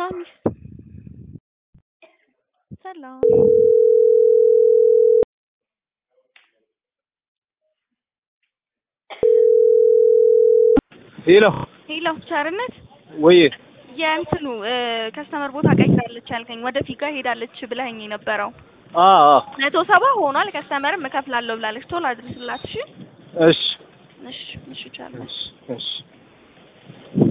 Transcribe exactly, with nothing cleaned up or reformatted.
ሰላም ሰላም ሄሎ ሄሎ ቸርነት ወይ የእንትኑ ከስተመር ቦታ ቀይራለች ያልከኝ ወደ ፊጋ ሄዳለች ብለኸኝ የነበረው አ አ መቶ ሰባ ሆኗል። ከስተመርም እከፍላለሁ ብላለች። ቶሎ አድርስላት። እሺ እሺ እሺ እሺ ቸርነት እሺ እሺ